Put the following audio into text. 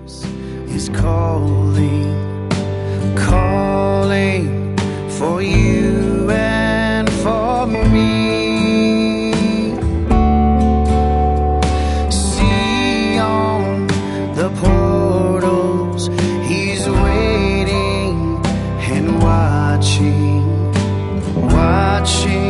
is calling, calling for you and for me. See on the portals, he's waiting and watching, watching